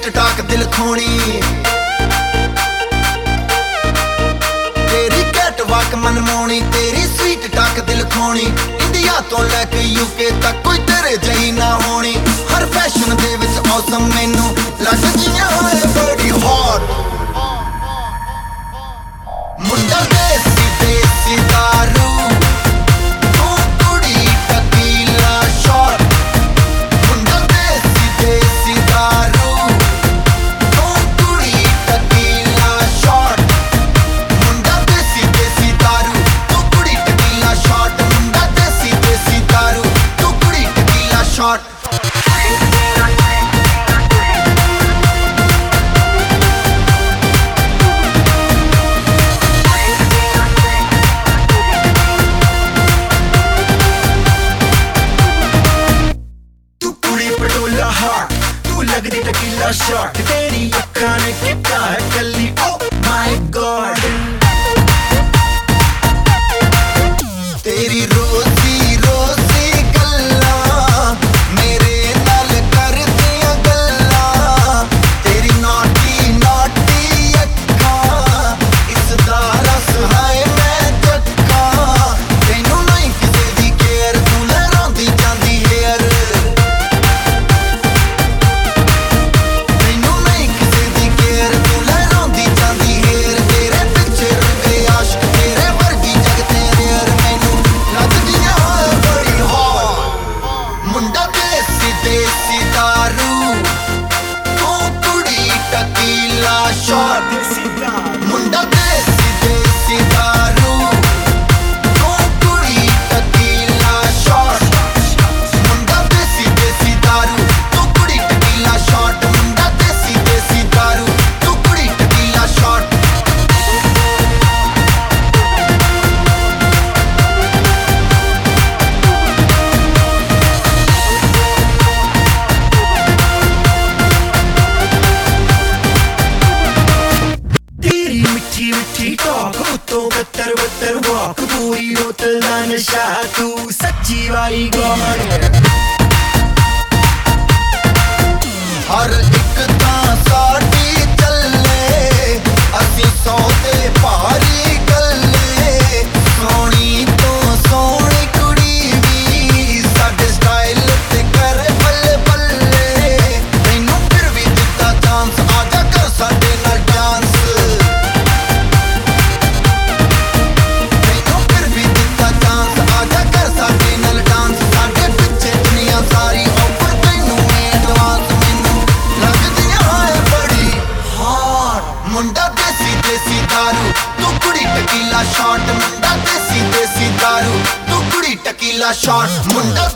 sweet टाक दिल खोनी तेरी कैट वाक मनमोनी तेरी स्वीट टाक दिल खोनी इंडिया तो लैके यूके तक कोई तेरे जही ना होनी हर फैशन दे विच औसम मैनू लगदियां होए बड़ी हॉट मुंडा देसी देसी दारू तू कुड़ी टकीला शॉट मुंडा देसी देसी दारू तू कुड़ी टकीला शॉट मुंडा देसी देसी दारू तू कुड़ी टकीला शॉट मुंडा देसी देसी दारू तू कुड़ी टकीला शॉट लगदी टकीला शॉट तेरी अखां ने किता है कली ओ माय गॉड तेरी रोजी रोजी गल्लां मेरे नाल करदियां गल्लां तेरी नॉटी नॉटी अखां इसदा रस हाय मैं चक्कां तैनू नहीं किसे दी केयर तू लहरांदी जांदी हेयर देसी दारू तू कुड़ी टकीला शॉट मुंडा देसी देसी दारू तू कुड़ी टकीला शॉट मुंडा देसी देसी दारू तू कुड़ी टकीला शॉट मुंडा देसी देसी दारू तू कुड़ी टकीला शॉट मिठी मिठी टॉक उतो बत्तर बत्तर वॉक पूरी बोतल दा नशा तू सच्ची वाली गॉड हर एक तां साडी चले असी सौदे भारी गल्ले सोनी तो सोनी कुड़ी भी साडे स्टाइल ते कर बल्ले बल्ले तैनू फिर भी दित्ता चांस आजा कर साडे नाल डांस मुंडा देसी देसी दारू तू कुड़ी टकीला शॉट मुंडा देसी देसी दारू तू कुड़ी टकीला शॉट मुंडा